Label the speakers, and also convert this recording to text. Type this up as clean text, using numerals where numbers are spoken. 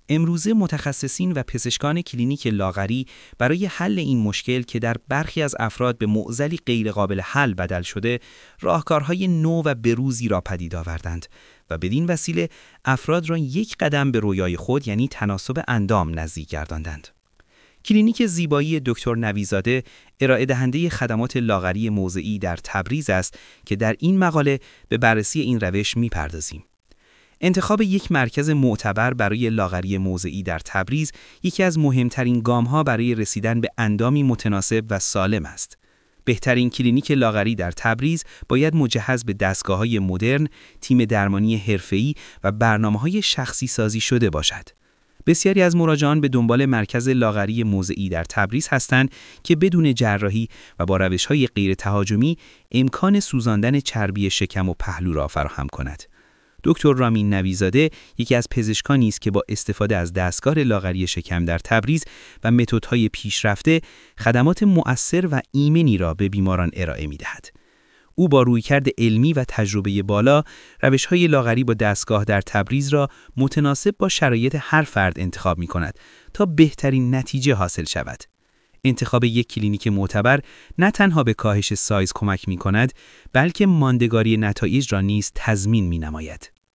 Speaker 1: امروزه متخصصین و پزشکان کلینیک لاغری برای حل این مشکل که در برخی از افراد به معضلی غیرقابل حل بدل شده، راهکارهای نو و بروزی را پدید آوردند و بدین وسیله افراد را یک قدم به رویای خود یعنی تناسب اندام نزدیک گرداندند. کلینیک زیبایی دکتر نویزاده ارائه دهنده خدمات لاغری موضعی در تبریز است که در این مقاله به بررسی این روش می‌پردازیم. انتخاب یک مرکز معتبر برای لاغری موضعی در تبریز یکی از مهمترین گام‌ها برای رسیدن به اندامی متناسب و سالم است. بهترین کلینیک لاغری در تبریز باید مجهز به دستگاه‌های مدرن، تیم درمانی حرفه‌ای و برنامه‌های شخصی سازی شده باشد. بسیاری از مراجعان به دنبال مرکز لاغری موضعی در تبریز هستند که بدون جراحی و با روش‌های غیر تهاجمی امکان سوزاندن چربی شکم و پهلو را فراهم کند. دکتر رامین نویزاده یکی از پزشکانی است که با استفاده از دستگاه لاغری شکم در تبریز و متدهای پیشرفته خدمات مؤثر و ایمنی را به بیماران ارائه می‌دهد. او با رویکرد علمی و تجربه بالا روش‌های لاغری با دستگاه در تبریز را متناسب با شرایط هر فرد انتخاب می‌کند تا بهترین نتیجه حاصل شود. انتخاب یک کلینیک معتبر نه تنها به کاهش سایز کمک می‌کند، بلکه ماندگاری نتایج را نیز تضمین می‌نماید.